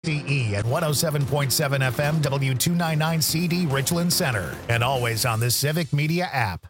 CE at 107.7 FM W299 CD Richland Center, and always on the Civic Media app.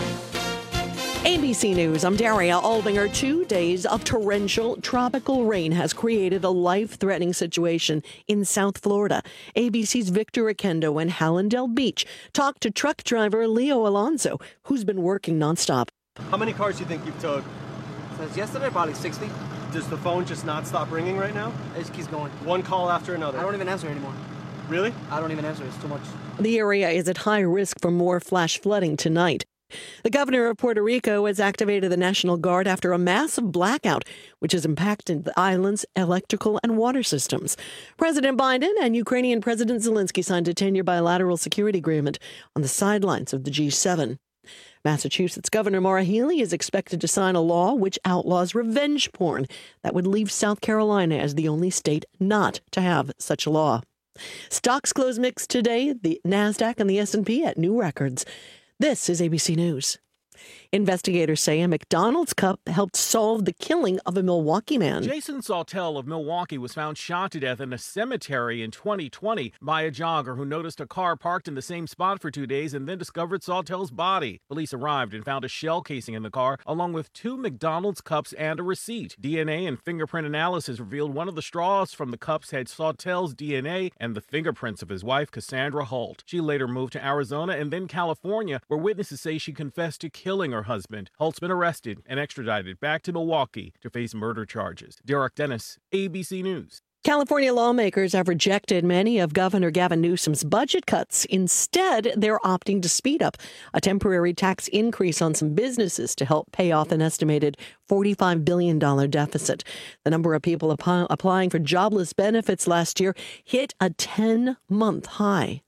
ABC News, I'm Daria Albinger. 2 days of torrential tropical rain has created a life-threatening situation in South Florida. ABC's Victor Oquendo in Hallandale Beach talked to truck driver Leo Alonso, who's been working nonstop. How many cars do you think you've towed? Since yesterday, probably 60. Does the phone just not stop ringing right now? It just keeps going. One call after another. I don't even answer anymore. Really? I don't even answer. It's too much. The area is at high risk for more flash flooding tonight. The governor of Puerto Rico has activated the National Guard after a massive blackout, which has impacted the island's electrical and water systems. President Biden and Ukrainian President Zelensky signed a 10-year bilateral security agreement on the sidelines of the G7. Massachusetts Governor Maura Healey is expected to sign a law which outlaws revenge porn that would leave South Carolina as the only state not to have such a law. Stocks close mixed today, the NASDAQ and the S&P at new records. This is ABC News. Investigators say a McDonald's cup helped solve the killing of a Milwaukee man. Jason Sawtelle of Milwaukee was found shot to death in a cemetery in 2020 by a jogger who noticed a car parked in the same spot for 2 days and then discovered Sawtelle's body. Police arrived and found a shell casing in the car, along with 2 McDonald's cups and a receipt. DNA and fingerprint analysis revealed one of the straws from the cups had Sawtelle's DNA and the fingerprints of his wife, Cassandra Holt. She later moved to Arizona and then California, where witnesses say she confessed to killing her husband. Holt's been arrested and extradited back to Milwaukee to face murder charges. Derek Dennis, ABC News. California lawmakers have rejected many of Governor Gavin Newsom's budget cuts. Instead, they're opting to speed up a temporary tax increase on some businesses to help pay off an estimated $45 billion deficit. The number of people applying for jobless benefits last year hit a 10-month high.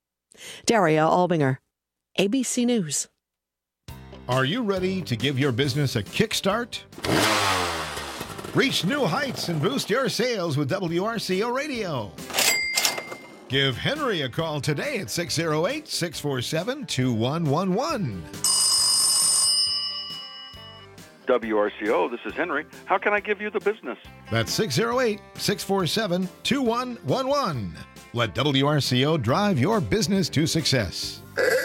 Daria Albinger, ABC News. Are you ready to give your business a kickstart? Reach new heights and boost your sales with WRCO Radio. Give Henry a call today at 608-647-2111. WRCO, this is Henry. How can I give you the business? That's 608-647-2111. Let WRCO drive your business to success.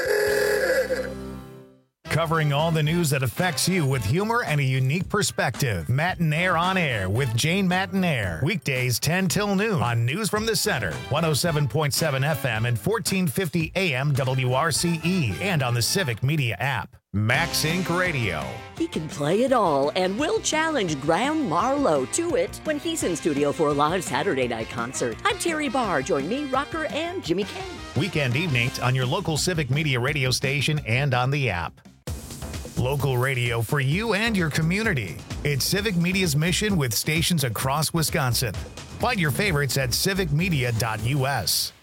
Covering all the news that affects you with humor and a unique perspective. Matinaire on Air with Jane Matinaire. Weekdays 10 till noon on News from the Center. 107.7 FM and 1450 AM WRCE. And on the Civic Media app. Max Inc. Radio. He can play it all, and will challenge Graham Marlowe to it when he's in studio for a live Saturday night concert. I'm Terry Barr. Join me, Rocker, and Jimmy Kane. Weekend evenings on your local Civic Media radio station and on the app. Local radio for you and your community. It's Civic Media's mission with stations across Wisconsin. Find your favorites at civicmedia.us.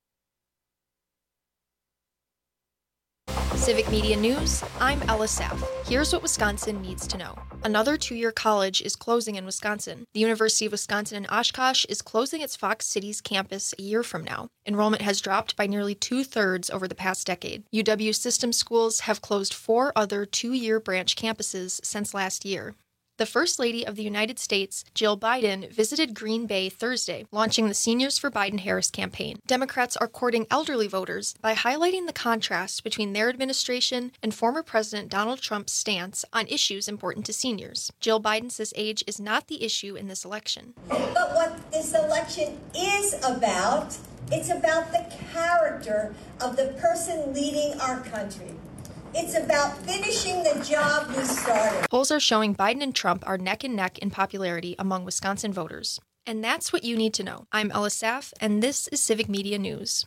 Civic Media News, I'm Ella Saff. Here's what Wisconsin needs to know. Another 2-year college is closing in Wisconsin. The University of Wisconsin in Oshkosh is closing its Fox Cities campus a year from now. Enrollment has dropped by nearly 2/3 over the past decade. UW System schools have closed 4 other 2-year branch campuses since last year. The First Lady of the United States, Jill Biden, visited Green Bay Thursday, launching the Seniors for Biden-Harris campaign. Democrats are courting elderly voters by highlighting the contrast between their administration and former President Donald Trump's stance on issues important to seniors. Jill Biden says age is not the issue in this election. But what this election is about, it's about the character of the person leading our country. It's about finishing the job we started. Polls are showing Biden and Trump are neck and neck in popularity among Wisconsin voters. And that's what you need to know. I'm Ella Saff, and this is Civic Media News.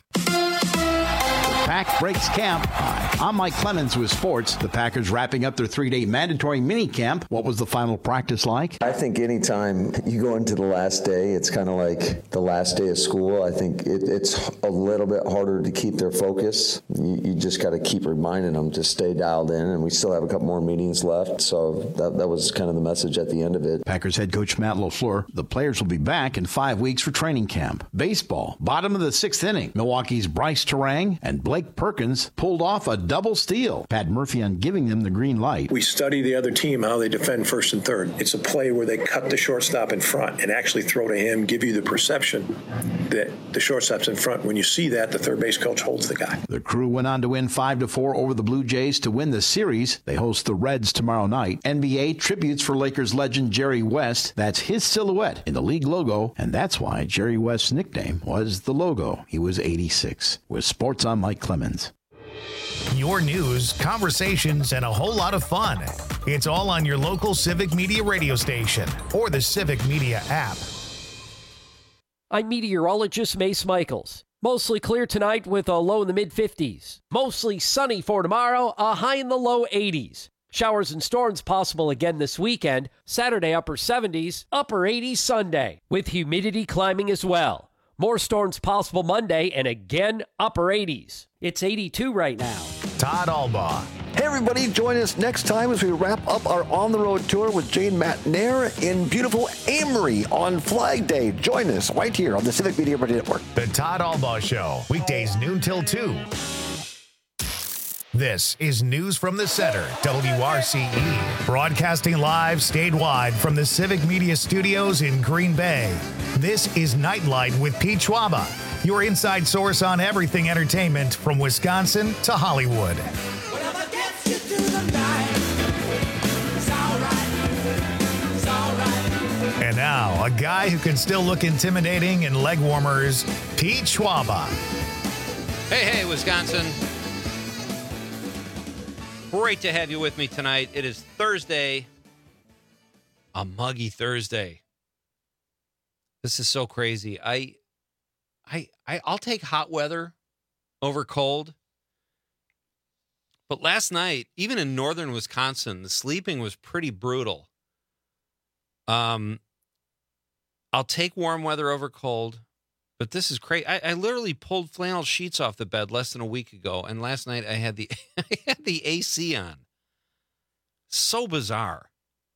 Pack breaks camp. Hi, I'm Mike Clemens with sports. The Packers wrapping up their 3-day mandatory mini camp. What was the final practice like? I think anytime you go into the last day, it's kind of like the last day of school. I think it's a little bit harder to keep their focus. You just got to keep reminding them to stay dialed in, and we still have a couple more meetings left. So that was kind of the message at the end of it. Packers head coach Matt LaFleur. The players will be back in 5 weeks for training camp. Baseball, bottom of the 6th inning. Milwaukee's Bryce Terang and Blake Blake Perkins pulled off a double steal. Pat Murphy on giving them the green light. We study the other team, how they defend first and third. It's a play where they cut the shortstop in front and actually throw to him, give you the perception that the shortstop's in front. When you see that, the third base coach holds the guy. The Crew went on to win 5-4 over the Blue Jays to win the series. They host the Reds tomorrow night. NBA tributes for Lakers legend Jerry West. That's his silhouette in the league logo, and that's why Jerry West's nickname was the logo. He was 86. With Sports, I'm Mike Clemens. Your news, conversations, and a whole lot of fun. It's all on your local Civic Media radio station or the Civic Media app. I'm meteorologist Mace Michaels. Mostly clear tonight with a low in the mid-50s. Mostly sunny for tomorrow, a high in the low 80s. Showers and storms possible again this weekend. Saturday, upper 70s, upper 80s Sunday, with humidity climbing as well. More storms possible Monday, and again, upper 80s. It's 82 right now. Todd Albaugh. Hey, everybody, join us next time as we wrap up our on-the-road tour with Jane Matenaer in beautiful Amory on Flag Day. Join us right here on the Civic Media Radio Network. The Todd Albaugh Show, weekdays noon till 2. This is News from the Center, WRCE, broadcasting live statewide from the Civic Media Studios in Green Bay. This is Nightlight with Pete Schwaba, your inside source on everything entertainment from Wisconsin to Hollywood. And now, a guy who can still look intimidating in leg warmers, Pete Schwaba. Hey, Wisconsin. Great to have you with me tonight. It is Thursday, a muggy Thursday. This is so crazy. I'll take hot weather over cold. But last night, even in northern Wisconsin, the sleeping was pretty brutal. I'll take warm weather over cold, but this is crazy. I literally pulled flannel sheets off the bed less than a week ago, and last night I had the AC on. So bizarre.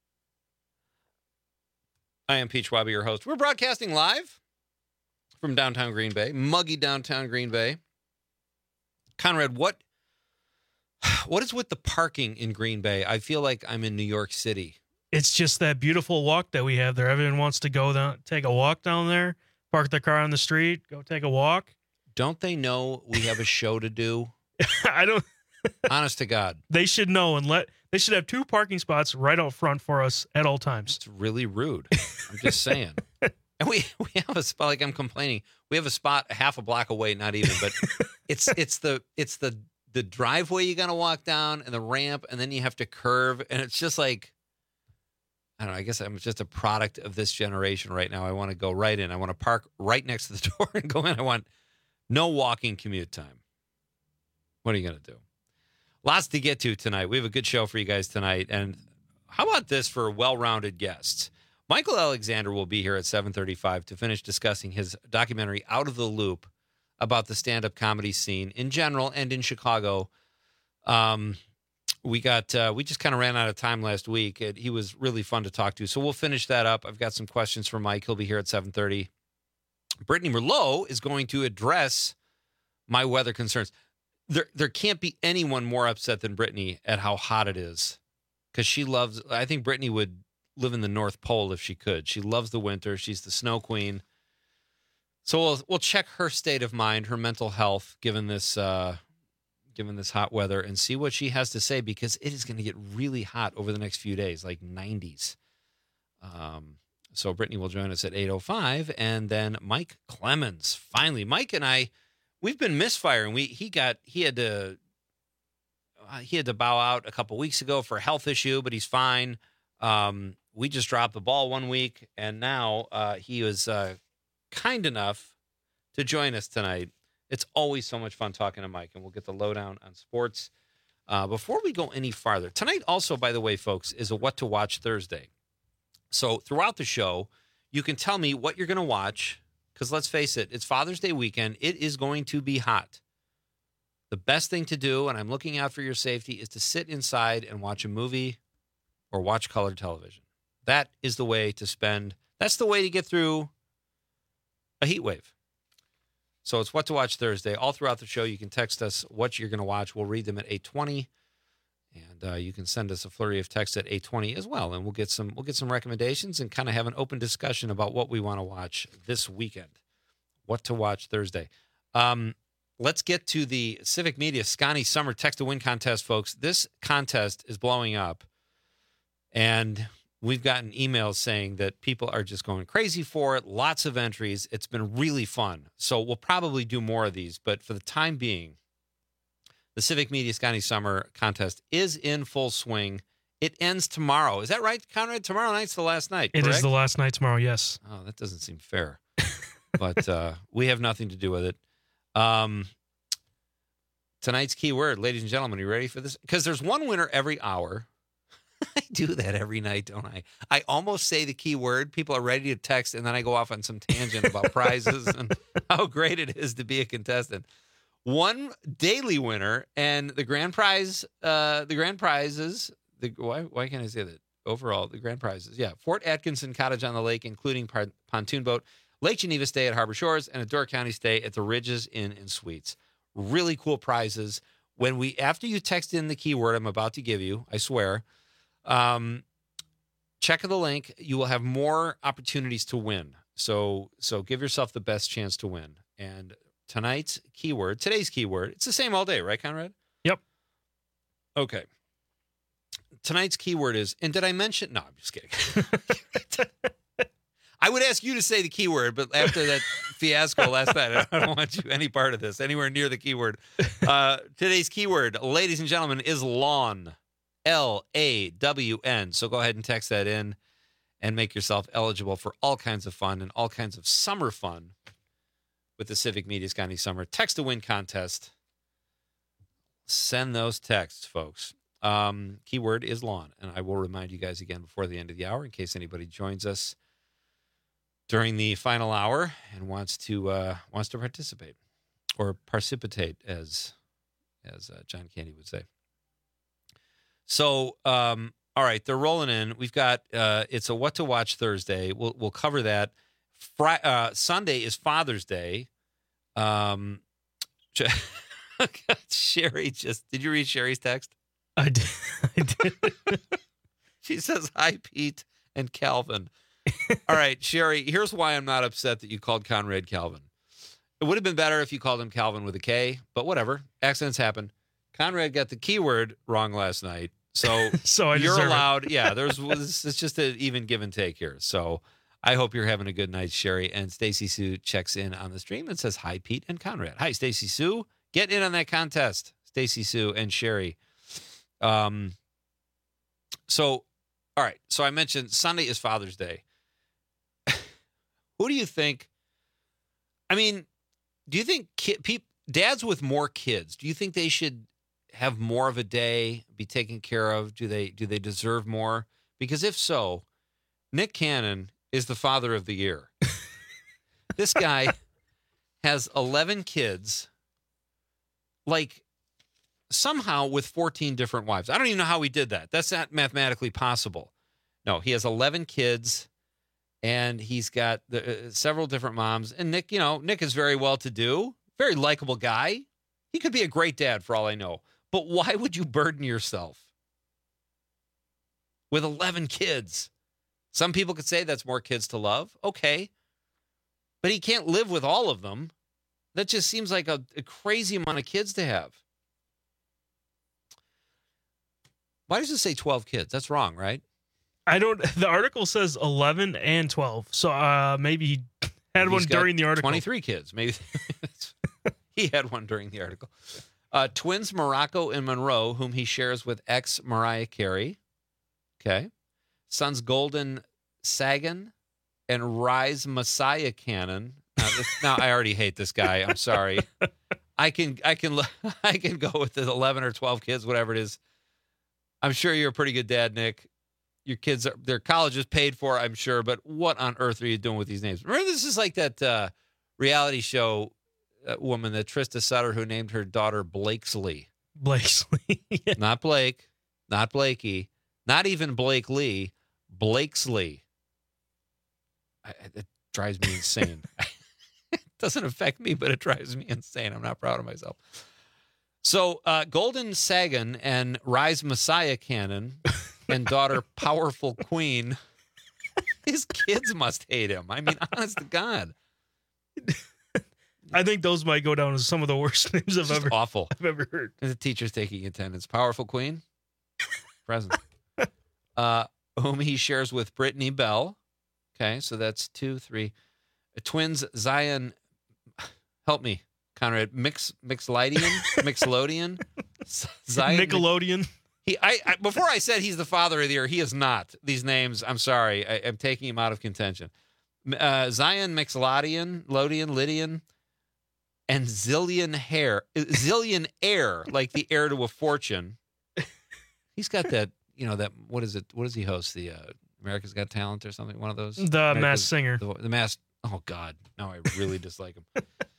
I am Pete Schwaba, your host. We're broadcasting live from downtown Green Bay, muggy downtown Green Bay. Conrad, what is with the parking in Green Bay? I feel like I'm in New York City. It's just that beautiful walk that we have there. Everyone wants to go down, take a walk down there, park their car on the street, go take a walk. Don't they know we have a show to do? I don't. Honest to God. They should know they should have 2 parking spots right out front for us at all times. It's really rude. I'm just saying. And we have a spot, like I'm complaining. We have a spot half a block away, not even, but it's the driveway you got to walk down and the ramp, and then you have to curve, and it's just like, I don't know, I guess I'm just a product of this generation right now. I want to go right in. I want to park right next to the door and go in. I want no walking commute time. What are you going to do? Lots to get to tonight. We have a good show for you guys tonight. And how about this for well-rounded guests? Michael Alexander will be here at 7:35 to finish discussing his documentary Out of the Loop about the stand-up comedy scene in general and in Chicago. We just kind of ran out of time last week. He was really fun to talk to. So we'll finish that up. I've got some questions for Mike. He'll be here at 7:30. Brittany Merlot is going to address my weather concerns. There can't be anyone more upset than Brittany at how hot it is, because I think Brittany would live in the North Pole if she could. She loves the winter. She's the snow queen. So we'll check her state of mind, her mental health, given this hot weather, and see what she has to say, because it is going to get really hot over the next few days, like 90s. So Brittany will join us at 8:05, and then Mike Clemens. Finally, Mike and I, we've been misfiring. He had to bow out a couple weeks ago for a health issue, but he's fine. We just dropped the ball one week, and now he was kind enough to join us tonight. It's always so much fun talking to Mike, and we'll get the lowdown on sports. Before we go any farther, tonight also, by the way, folks, is a What to Watch Thursday. So throughout the show, you can tell me what you're going to watch, because let's face it, it's Father's Day weekend. It is going to be hot. The best thing to do, and I'm looking out for your safety, is to sit inside and watch a movie or watch colored television. That is the way to that's the way to get through a heat wave. So it's What to Watch Thursday. All throughout the show, you can text us what you're going to watch. We'll read them at 8:20, and you can send us a flurry of text at 8:20 as well, and we'll get some recommendations and kind of have an open discussion about what we want to watch this weekend. What to Watch Thursday. Let's get to the Civic Media Scotty Summer Text to Win contest, folks. This contest is blowing up, and we've gotten emails saying that people are just going crazy for it. Lots of entries. It's been really fun. So we'll probably do more of these. But for the time being, the Civic Media Scotty Summer contest is in full swing. It ends tomorrow. Is that right, Conrad? Tomorrow night's the last night, correct? It is the last night tomorrow, yes. Oh, that doesn't seem fair. But we have nothing to do with it. Tonight's keyword, ladies and gentlemen, are you ready for this? Because there's one winner every hour. I do that every night, don't I? I almost say the key word. People are ready to text, and then I go off on some tangent about prizes and how great it is to be a contestant. One daily winner, and the grand prize. Why can't I say that? Overall, the grand prizes. Yeah, Fort Atkinson Cottage on the Lake, including pontoon boat, Lake Geneva stay at Harbor Shores, and a Door County stay at the Ridges Inn and Suites. Really cool prizes. After you text in the keyword I'm about to give you, I swear. Check the link. You will have more opportunities to win. So give yourself the best chance to win. And today's keyword, it's the same all day, right, Conrad? Yep. Okay. Tonight's keyword is, and did I mention? No, I'm just kidding. I would ask you to say the keyword, but after that fiasco last night, I don't want you any part of this, anywhere near the keyword. Today's keyword, ladies and gentlemen, is lawn. LAWN. So go ahead and text that in and make yourself eligible for all kinds of fun and all kinds of summer fun with the Civic Media Scotty Summer Text to Win contest. Send those texts, folks. Keyword is lawn, and I will remind you guys again before the end of the hour in case anybody joins us during the final hour and wants to participate or precipitate, as John Candy would say. So, all right, they're rolling in. We've got it's a What to Watch Thursday. We'll cover that. Sunday is Father's Day. Sherry did you read Sherry's text? I did. She says, "Hi, Pete and Calvin." All right, Sherry, here's why I'm not upset that you called Conrad Calvin. It would have been better if you called him Calvin with a K, but whatever. Accidents happen. Conrad got the keyword wrong last night, so you're allowed. Yeah, it's just an even give and take here. So I hope you're having a good night, Sherry. And Stacy Sue checks in on the stream and says, "Hi, Pete and Conrad." Hi, Stacy Sue. Get in on that contest, Stacy Sue and Sherry. So, all right. So I mentioned Sunday is Father's Day. Who do you think? I mean, do you think dads with more kids, do you think they should have more of a day, be taken care of? Do they deserve more? Because if so, Nick Cannon is the father of the year. This guy has 11 kids, like somehow with 14 different wives. I don't even know how he did that. That's not mathematically possible. No, he has 11 kids, and he's got several different moms. And Nick, Nick is very well-to-do, very likable guy. He could be a great dad for all I know. But why would you burden yourself with 11 kids? Some people could say that's more kids to love. Okay. But he can't live with all of them. That just seems like a crazy amount of kids to have. Why does it say 12 kids? That's wrong, right? The article says 11 and 12. So maybe he had one during the article. 23 kids. Maybe he had one during the article. Twins Morocco and Monroe, whom he shares with ex Mariah Carey. Okay. Sons Golden Sagan and Rise Messiah Cannon. Now I already hate this guy. I'm sorry. I can go with the 11 or 12 kids, whatever it is. I'm sure you're a pretty good dad, Nick. Your kids, their college is paid for, I'm sure. But what on earth are you doing with these names? Remember, this is like that reality show woman, that Trista Sutter, who named her daughter Blakesley. Blakesley. Yeah. Not Blake, not Blakey, not even Blake Lee, Blakesley. It drives me insane. It Doesn't affect me, but it drives me insane. I'm not proud of myself. So Golden Sagan and Rise Messiah Cannon and daughter Powerful Queen, his kids must hate him. I mean, honest to God. I think those might go down as some of the worst names I've ever heard. The teacher's taking attendance. Powerful Queen, present. Whom he shares with Brittany Bell. Okay, so that's 2, 3. Twins Zion, help me, Conrad. Mixolodian, Zion, Nickelodeon. Before I said he's the father of the year, he is not. These names, I'm sorry, I'm taking him out of contention. Zion Mixolodian, Lydian, and Zillion Heir, like the heir to a fortune. He's got that, what is it? What does he host? The America's Got Talent or something? One of those? The Masked Singer. The Masked. Oh, God. Now I really dislike him.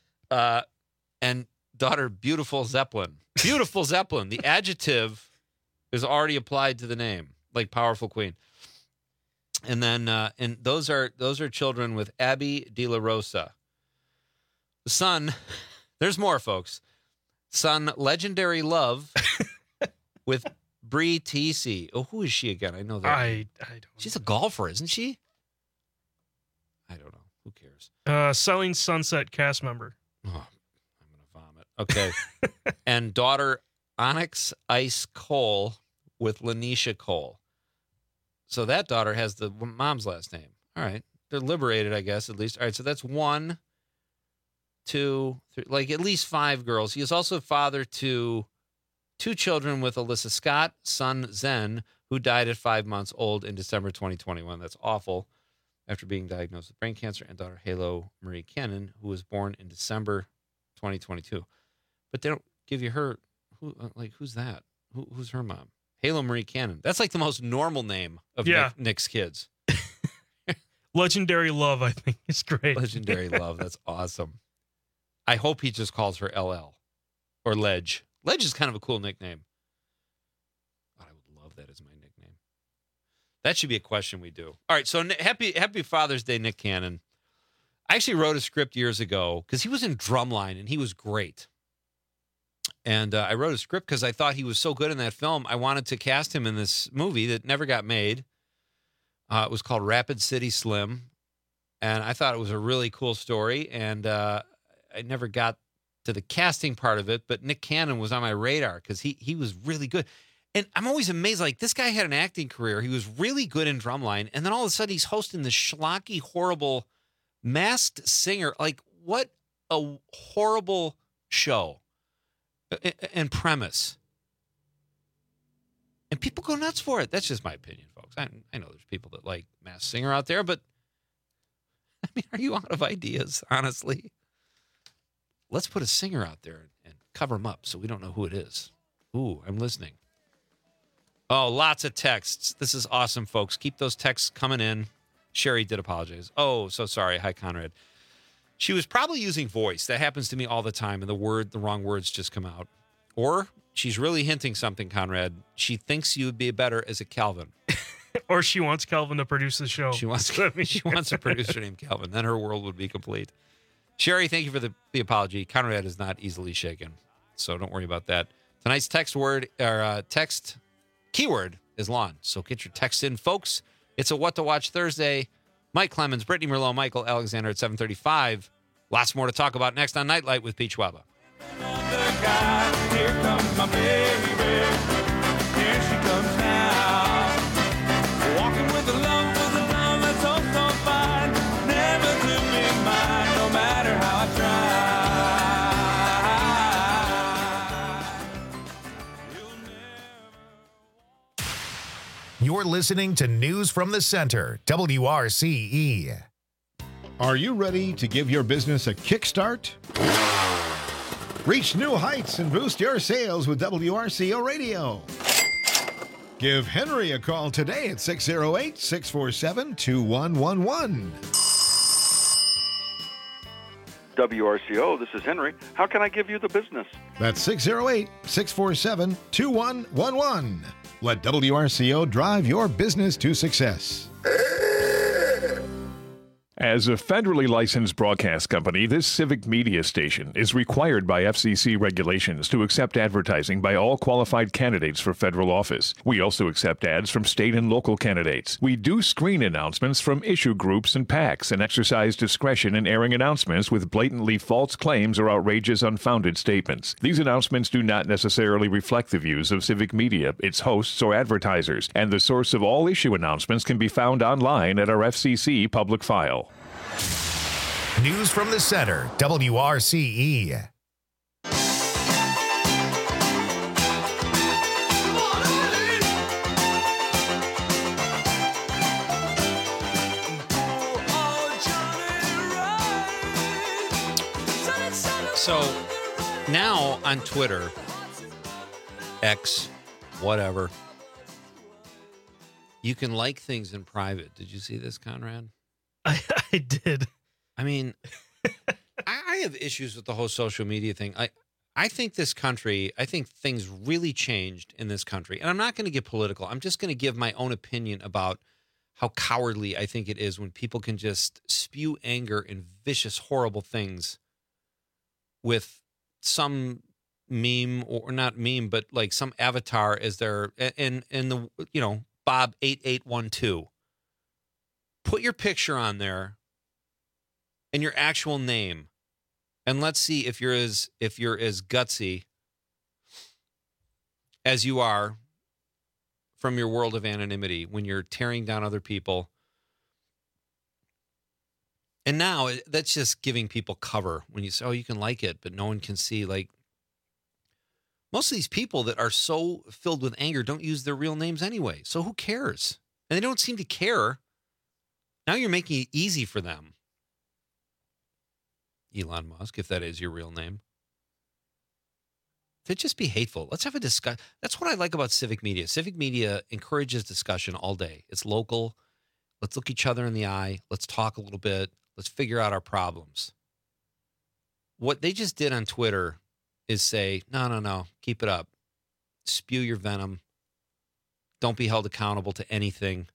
And daughter, Beautiful Zeppelin. Beautiful Zeppelin. The adjective is already applied to the name, like Powerful Queen. And then, and those are children with Abby De La Rosa. The son, there's more, folks. Son, Legendary Love with Bree Teesey. Oh, who is she again? I know that. I don't. She's a golfer, isn't she? I don't know. Who cares? Selling Sunset cast member. Oh, I'm going to vomit. Okay. And daughter Onyx Ice Cole with Lanisha Cole. So that daughter has the mom's last name. All right. They're liberated, I guess, at least. All right. So that's 1, 2, 3, like at least 5 girls. He is also father to 2 children with Alyssa Scott, son Zen, who died at 5 months old in December 2021. That's awful. After being diagnosed with brain cancer, and daughter Halo Marie Cannon, who was born in December 2022. But they don't give you her. Who's that? Who's her mom? Halo Marie Cannon. That's like the most normal name of Nick's kids. Legendary Love, I think, is great. Legendary Love. That's awesome. I hope he just calls her LL or Ledge. Ledge is kind of a cool nickname. I would love that as my nickname. That should be a question we do. All right, so happy Father's Day, Nick Cannon. I actually wrote a script years ago because he was in Drumline, and he was great. And I wrote a script because I thought he was so good in that film. I wanted to cast him in this movie that never got made. It was called Rapid City Slim, and I thought it was a really cool story, and I never got to the casting part of it, but Nick Cannon was on my radar because he was really good. And I'm always amazed, like, this guy had an acting career. He was really good in Drumline, and then all of a sudden he's hosting this schlocky, horrible Masked Singer. Like, what a horrible show and premise. And people go nuts for it. That's just my opinion, folks. I know there's people that like Masked Singer out there, but, I mean, are you out of ideas, honestly? Let's put a singer out there and cover him up so we don't know who it is. Ooh, I'm listening. Oh, lots of texts. This is awesome, folks. Keep those texts coming in. Sherry did apologize. Oh, so sorry. Hi, Conrad. She was probably using voice. That happens to me all the time, and the wrong words just come out. Or she's really hinting something, Conrad. She thinks you would be better as a Calvin. Or she wants Calvin to produce the show. She wants a producer named Calvin. Then her world would be complete. Sherry, thank you for the apology. Conrad is not easily shaken, so don't worry about that. Tonight's text keyword is lawn. So get your text in, folks. It's a What to Watch Thursday. Mike Clemens, Brittany Merlot, Michael Alexander at 7:35. Lots more to talk about next on Nightlight with Pete Schwaba. Here comes my baby. Here she comes now. Walking with a love that's so fine. Never to be mine, no matter how I try. You're listening to News from the Center, WRCE. Are you ready to give your business a kickstart? Reach new heights and boost your sales with WRCO Radio. Give Henry a call today at 608-647-2111. WRCO, this is Henry. How can I give you the business? That's 608-647-2111. Let WRCO drive your business to success. As a federally licensed broadcast company, this civic media station is required by FCC regulations to accept advertising by all qualified candidates for federal office. We also accept ads from state and local candidates. We do screen announcements from issue groups and PACs and exercise discretion in airing announcements with blatantly false claims or outrageous, unfounded statements. These announcements do not necessarily reflect the views of civic media, its hosts, or advertisers, and the source of all issue announcements can be found online at our FCC public file. News from the Center, WRCE. So now on Twitter, X, whatever, you can like things in private. Did you see this, Conrad? I did. I mean, I have issues with the whole social media thing. I think this country, I think things really changed in this country. And I'm not going to get political. I'm just going to give my own opinion about how cowardly I think it is when people can just spew anger and vicious, horrible things with some meme, or not meme, but like some avatar as their, and the, Bob 8812. Put your picture on there and your actual name, and let's see if you're as gutsy as you are from your world of anonymity when you're tearing down other people. And now that's just giving people cover when you say, "Oh, you can like it, but no one can see." Like, most of these people that are so filled with anger don't use their real names anyway. So who cares? And they don't seem to care. Now you're making it easy for them. Elon Musk, if that is your real name. To just be hateful. Let's have a discussion. That's what I like about civic media. Civic media encourages discussion all day. It's local. Let's look each other in the eye. Let's talk a little bit. Let's figure out our problems. What they just did on Twitter is say, no, keep it up. Spew your venom. Don't be held accountable to anything.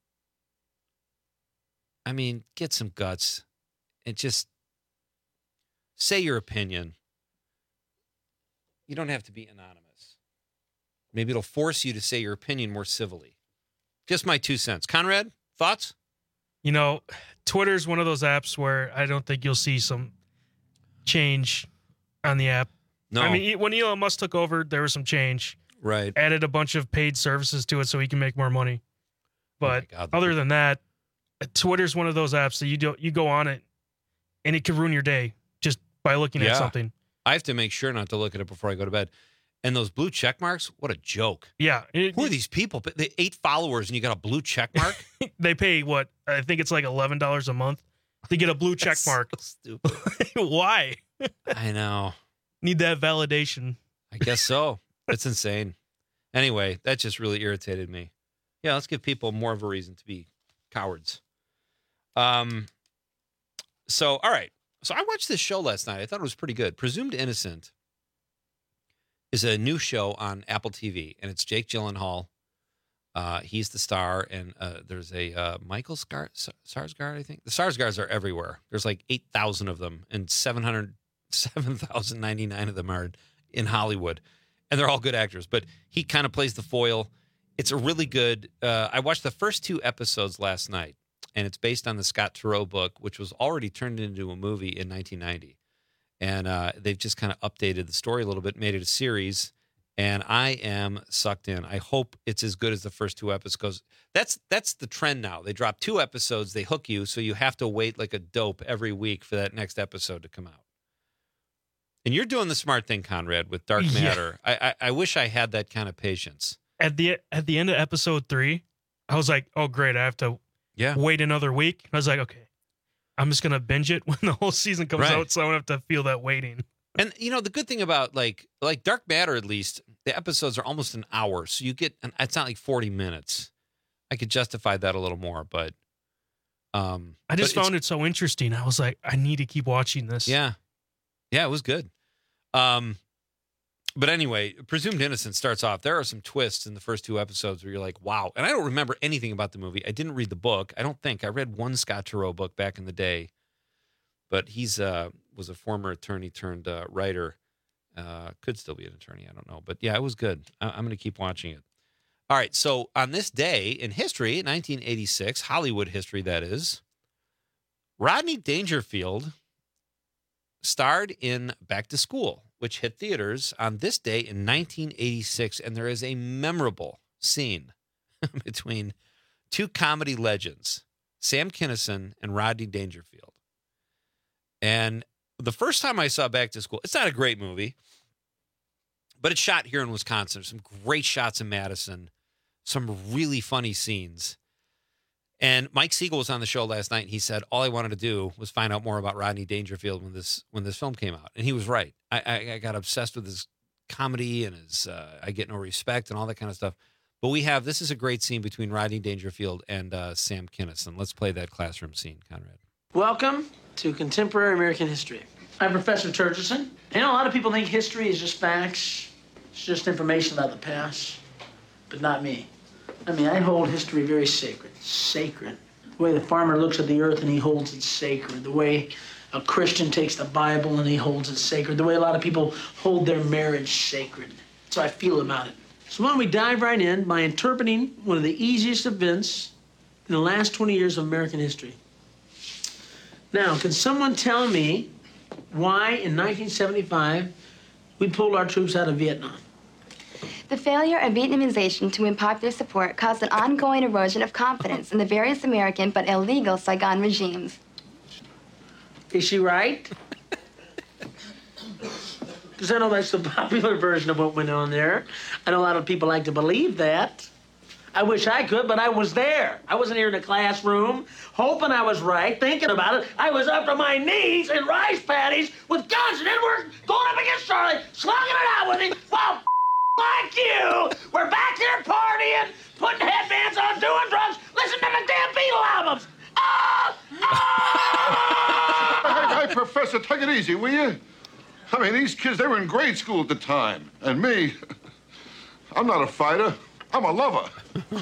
I mean, get some guts and just say your opinion. You don't have to be anonymous. Maybe it'll force you to say your opinion more civilly. Just my 2 cents. Conrad, thoughts? Twitter's one of those apps where I don't think you'll see some change on the app. No. I mean, when Elon Musk took over, there was some change. Right. Added a bunch of paid services to it so he can make more money. But other than that, Twitter's one of those apps that you go on it and it can ruin your day just by looking at something. I have to make sure not to look at it before I go to bed. And those blue check marks, what a joke. Yeah. Who are these people? They 8 followers and you got a blue check mark? They pay what? I think it's like $11 a month to get a blue check mark. So stupid. Why? I know. Need that validation. I guess so. It's insane. Anyway, that just really irritated me. Yeah, let's give people more of a reason to be cowards. So, all right. So I watched this show last night. I thought it was pretty good. Presumed Innocent is a new show on Apple TV, and it's Jake Gyllenhaal. He's the star, and there's a Michael Sarsgaard, I think. The Sarsgaards are everywhere. There's like 8,000 of them, and 7,099 of them are in Hollywood, and they're all good actors. But he kind of plays the foil. It's a really good. I watched the first 2 episodes last night, and it's based on the Scott Turow book, which was already turned into a movie in 1990. And they've just kind of updated the story a little bit, made it a series, and I am sucked in. I hope it's as good as the first 2 episodes. That's the trend now. They drop 2 episodes, they hook you, so you have to wait like a dope every week for that next episode to come out. And you're doing the smart thing, Conrad, with Dark Matter. Yeah. I wish I had that kind of patience. At the end of episode 3, I was like, oh, great, I have to wait another week. I was like, okay, I'm just going to binge it when the whole season comes out, so I don't have to feel that waiting. And, the good thing about, like Dark Matter, at least, the episodes are almost an hour, so you get, it's not like 40 minutes. I could justify that a little more, but... I just found it so interesting. I was like, I need to keep watching this. Yeah. Yeah, it was good. But anyway, Presumed Innocent starts off. There are some twists in the first 2 episodes where you're like, wow. And I don't remember anything about the movie. I didn't read the book. I don't think. I read one Scott Turow book back in the day. but he's was a former attorney turned writer. Could still be an attorney. I don't know. But yeah, it was good. I'm going to keep watching it. All right. So on this day in history, 1986, Hollywood history, that is, Rodney Dangerfield starred in Back to School, which hit theaters on this day in 1986. And there is a memorable scene between two comedy legends, Sam Kinison and Rodney Dangerfield. And the first time I saw Back to School, it's not a great movie, but it's shot here in Wisconsin. Some great shots in Madison, some really funny scenes. And Mike Siegel was on the show last night, and he said all I wanted to do was find out more about Rodney Dangerfield when this film came out. And he was right. I got obsessed with his comedy and his I Get No Respect and all that kind of stuff. But this is a great scene between Rodney Dangerfield and Sam Kinison. Let's play that classroom scene, Conrad. Welcome to Contemporary American History. I'm Professor Turgerson. You know, a lot of people think history is just facts. It's just information about the past, but not me. I mean, I hold history very sacred. Sacred. The way the farmer looks at the earth and he holds it sacred. The way a Christian takes the Bible and he holds it sacred. The way a lot of people hold their marriage sacred. That's how I feel about it. So why don't we dive right in by interpreting one of the easiest events in the last 20 years of American history. Now, can someone tell me why in 1975 we pulled our troops out of Vietnam? The failure of Vietnamization to win popular support caused an ongoing erosion of confidence in the various American but illegal Saigon regimes. Is she right? Because I know that's the popular version of what went on there. I know a lot of people like to believe that. I wish I could, but I was there. I wasn't here in the classroom, hoping I was right, thinking about it. I was up to my knees in rice paddies with guns and Edwards going up against Charlie, slugging it out with him. Well, like you, we're back here partying, putting headbands on, doing drugs, listening to the damn Beatle albums. Hey, Professor, take it easy, will you? I mean, these kids, they were in grade school at the time. And me, I'm not a fighter. I'm a lover.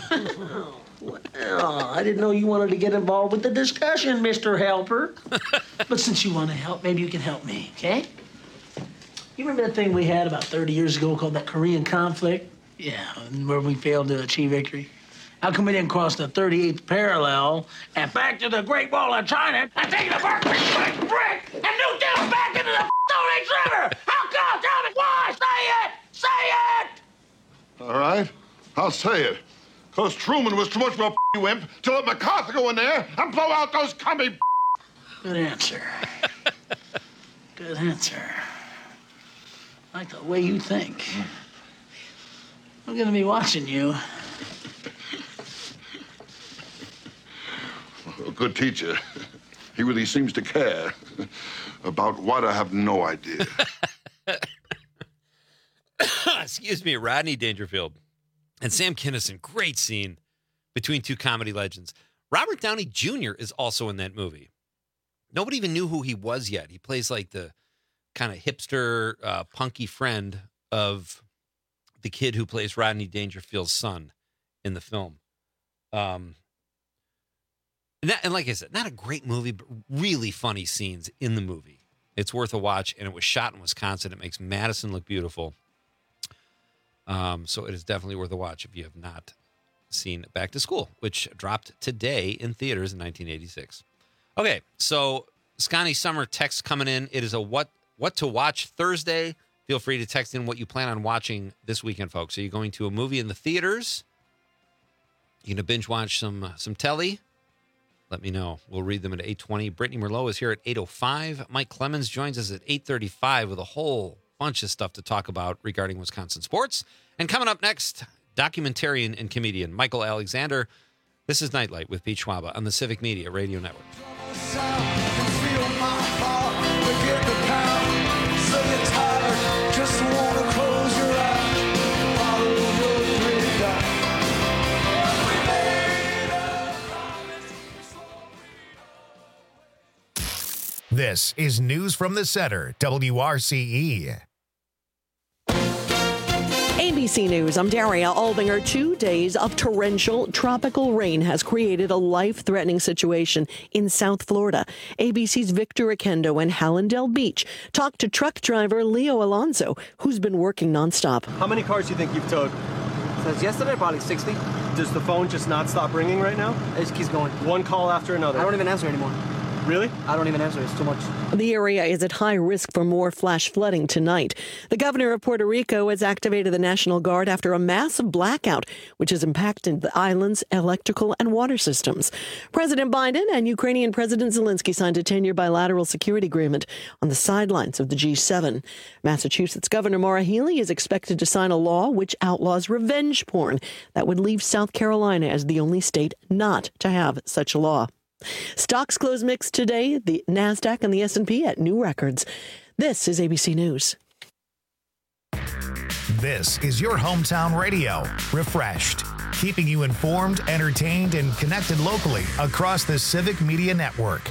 Well, I didn't know you wanted to get involved with the discussion, Mr. Helper. But since you want to help, maybe you can help me, okay? You remember that thing we had about 30 years ago called that Korean conflict? Yeah, where we failed to achieve victory. How come we didn't cross the 38th parallel and back to the Great Wall of China and take the Berkeley brick and New Deal back into the Stone Age River? How come? Tell me why! Say it! Say it! All right, I'll say it. Because Truman was too much of a wimp to let MacArthur go in there and blow out those commie. Good answer. Good answer. I like the way you think. I'm gonna be watching you. A good teacher. He really seems to care. About what, I have no idea. Excuse me, Rodney Dangerfield and Sam Kinison. Great scene between two comedy legends. Robert Downey Jr. is also in that movie. Nobody even knew who he was yet. He plays like the kind of hipster, punky friend of the kid who plays Rodney Dangerfield's son in the film. And like I said, not a great movie, but really funny scenes in the movie. It's worth a watch, and it was shot in Wisconsin. It makes Madison look beautiful. So it is definitely worth a watch if you have not seen Back to School, which dropped today in theaters in 1986. Okay, so Scotty Summer text coming in. It is a what to watch Thursday. Feel free to text in what you plan on watching this weekend, folks. Are you going to a movie in the theaters? You going to binge watch some telly? Let me know. We'll read them at 8:20. Brittany Merlot is here at 8:05. Mike Clemens joins us at 8:35 with a whole bunch of stuff to talk about regarding Wisconsin sports. And coming up next, documentarian and comedian Michael Alexander. This is Nightlight with Pete Schwaba on the Civic Media Radio Network. This is News from the Center, WRCE. ABC News, I'm Daria Albinger. 2 days of torrential tropical rain has created a life-threatening situation in South Florida. ABC's Victor Oquendo in Hallandale Beach talked to truck driver Leo Alonso, who's been working nonstop. How many cars do you think you've towed? Since yesterday, probably 60. Does the phone just not stop ringing right now? It just keeps going. One call after another. I don't even answer anymore. Really? I don't even answer. It's too much. The area is at high risk for more flash flooding tonight. The governor of Puerto Rico has activated the National Guard after a massive blackout, which has impacted the island's electrical and water systems. President Biden and Ukrainian President Zelensky signed a 10-year bilateral security agreement on the sidelines of the G7. Massachusetts Governor Maura Healey is expected to sign a law which outlaws revenge porn that would leave South Carolina as the only state not to have such a law. Stocks close mixed today, the NASDAQ and the S&P at new records. This is ABC News. This is your hometown radio, Refreshed, keeping you informed, entertained, and connected locally across the Civic Media Network.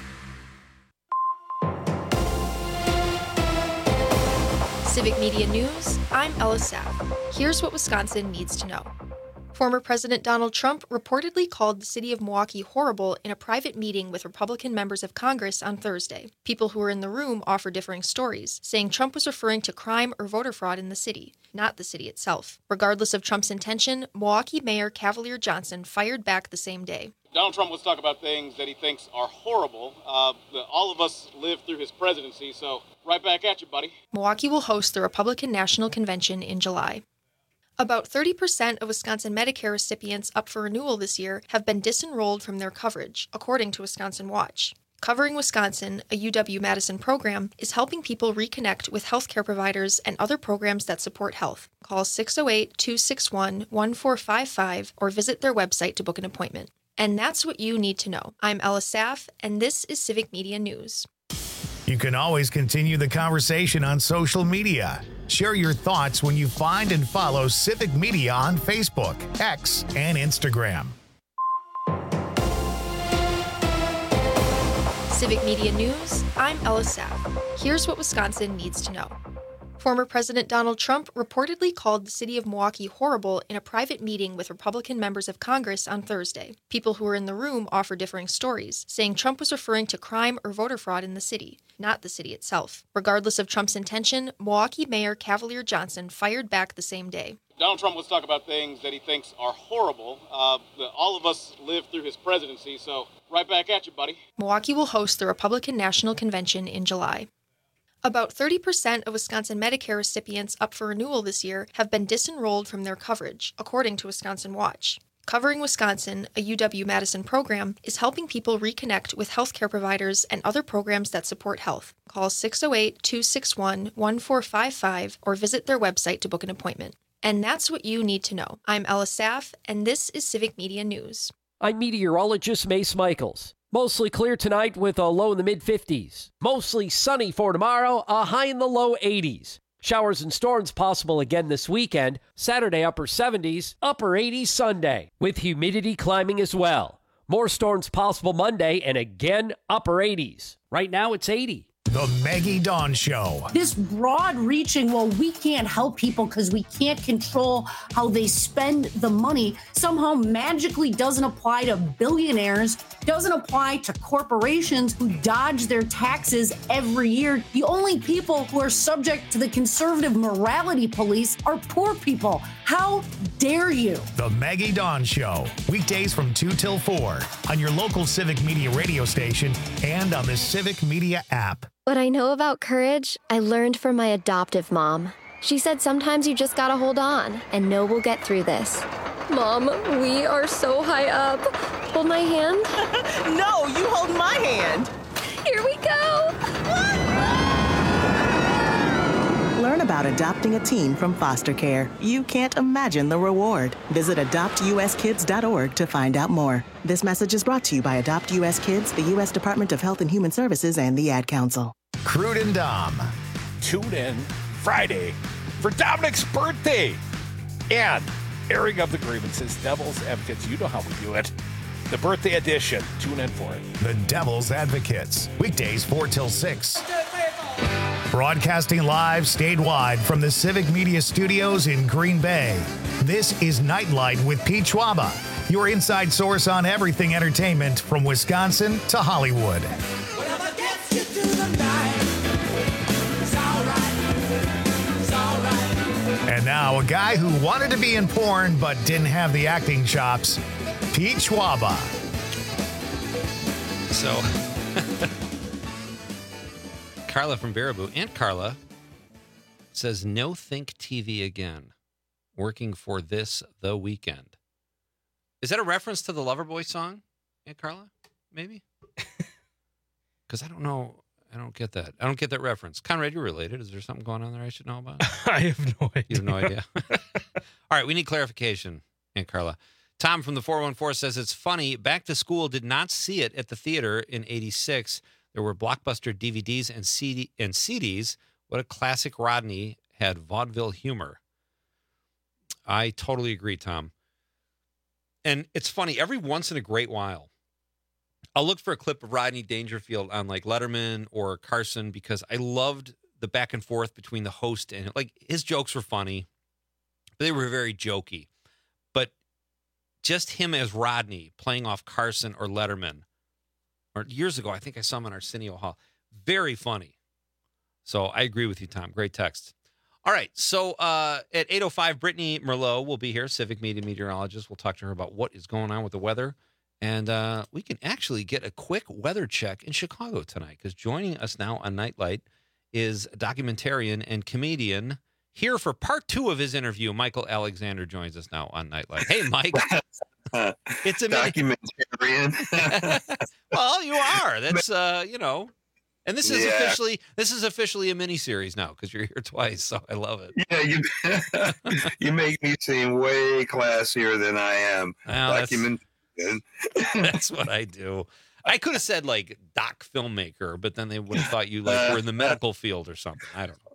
Civic Media News, I'm Ella Sapp. Here's what Wisconsin needs to know. Former President Donald Trump reportedly called the city of Milwaukee horrible in a private meeting with Republican members of Congress on Thursday. People who were in the room offer differing stories, saying Trump was referring to crime or voter fraud in the city, not the city itself. Regardless of Trump's intention, Milwaukee Mayor Cavalier Johnson fired back the same day. Donald Trump wants to talk about things that he thinks are horrible. All of us lived through his presidency, so right back at you, buddy. Milwaukee will host the Republican National Convention in July. About 30% of Wisconsin Medicare recipients up for renewal this year have been disenrolled from their coverage, according to Wisconsin Watch. Covering Wisconsin, a UW-Madison program, is helping people reconnect with healthcare providers and other programs that support health. Call 608-261-1455 or visit their website to book an appointment. And that's what you need to know. I'm Ella Saff, and this is Civic Media News. You can always continue the conversation on social media. Share your thoughts when you find and follow Civic Media on Facebook, X, and Instagram. Civic Media News, I'm Ella Sapp. Here's what Wisconsin needs to know. Former President Donald Trump reportedly called the city of Milwaukee horrible in a private meeting with Republican members of Congress on Thursday. People who were in the room offer differing stories, saying Trump was referring to crime or voter fraud in the city, not the city itself. Regardless of Trump's intention, Milwaukee Mayor Cavalier Johnson fired back the same day. Donald Trump wants to talk about things that he thinks are horrible. All of us lived through his presidency, so right back at you, buddy. Milwaukee will host the Republican National Convention in July. About 30% of Wisconsin Medicare recipients up for renewal this year have been disenrolled from their coverage, according to Wisconsin Watch. Covering Wisconsin, a UW-Madison program, is helping people reconnect with healthcare providers and other programs that support health. Call 608-261-1455 or visit their website to book an appointment. And that's what you need to know. I'm Ella Saff, and this is Civic Media News. I'm meteorologist Mace Michaels. Mostly clear tonight with a low in the mid-50s. Mostly sunny for tomorrow, a high in the low 80s. Showers and storms possible again this weekend. Saturday, upper 70s, upper 80s Sunday, with humidity climbing as well. More storms possible Monday, and again, upper 80s. Right now, it's 80. The Maggie Dawn Show. This broad-reaching, well, we can't help people because we can't control how they spend the money, somehow magically doesn't apply to billionaires, doesn't apply to corporations who dodge their taxes every year. The only people who are subject to the conservative morality police are poor people. How dare you? The Maggie Dawn Show. Weekdays from 2 till 4 on your local Civic Media radio station and on the Civic Media app. What I know about courage, I learned from my adoptive mom. She said sometimes you just gotta hold on and know we'll get through this. Mom, we are so high up. Hold my hand. No, you hold my hand. Here we go. Learn about adopting a teen from foster care. You can't imagine the reward. Visit adoptuskids.org to find out more. This message is brought to you by Adopt U.S. Kids, the U.S. Department of Health and Human Services, and the Ad Council. Crude and Dom. Tune in Friday for Dominic's birthday and airing of the grievances. Devil's Advocates, you know how we do it. The birthday edition. Tune in for it. The Devil's Advocates. Weekdays 4 till 6. Broadcasting live statewide from the Civic Media Studios in Green Bay. This is Nightlight with Pete Schwaba, your inside source on everything entertainment from Wisconsin to Hollywood. And now, a guy who wanted to be in porn but didn't have the acting chops, Pete Schwaba. So, Carla from Baraboo, Aunt Carla, says, no Think TV again. Working for this the weekend. Is that a reference to the Loverboy song, Aunt Carla? Maybe? Because I don't know. I don't get that. I don't get that reference. Conrad, you're related. Is there something going on there I should know about? I have no idea. You have no idea? All right, we need clarification, Aunt Carla. Tom from the 414 says, it's funny. Back to School did not see it at the theater in 86. There were Blockbuster DVDs and CDs. What a classic. Rodney had vaudeville humor. I totally agree, Tom. And it's funny. Every once in a great while, I'll look for a clip of Rodney Dangerfield on like Letterman or Carson because I loved the back and forth between the host and like his jokes were funny, but they were very jokey. But just him as Rodney playing off Carson or Letterman, or years ago, I think I saw him on Arsenio Hall. Very funny. So I agree with you, Tom. Great text. All right. So at 8:05, Brittany Merlot will be here, Civic Media meteorologist. We'll talk to her about what is going on with the weather. And we can actually get a quick weather check in Chicago tonight because joining us now on Nightlight is documentarian and comedian. Here for part 2 of his interview, Michael Alexander joins us now on Nightlight. Hey, Mike. It's a documentarian. Well, you are. That's and this is officially a mini series now because you're here twice, so I love it. Yeah, you make me seem way classier than I am. Well, that's what I do. I could have said like doc filmmaker, but then they would have thought you like were in the medical field or something. I don't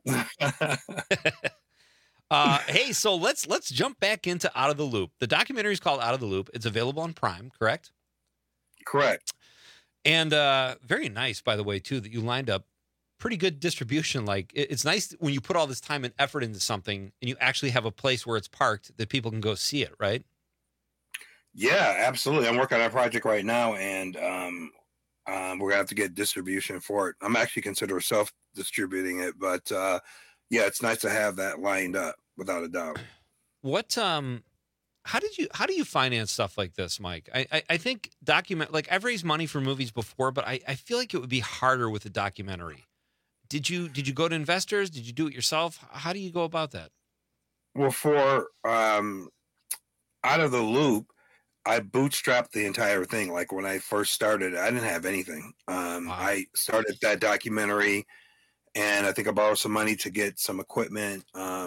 know. Hey, so let's jump back into Out of the Loop. The documentary is called Out of the Loop. It's available on Prime, correct? Correct. And very nice, by the way, too, that you lined up pretty good distribution. Like it's nice when you put all this time and effort into something and you actually have a place where it's parked that people can go see it, right? Yeah, absolutely. I'm working on a project right now, and we're gonna have to get distribution for it. I'm actually considering self-distributing it, but yeah, it's nice to have that lined up, without a doubt. What how do you finance stuff like this, Mike? I think I've raised money for movies before, but I feel like it would be harder with a documentary. Did you go to investors? Did you do it yourself? How do you go about that? Well, for Out of the Loop, I bootstrapped the entire thing. Like when I first started, I didn't have anything. I started that documentary, and I think I borrowed some money to get some equipment,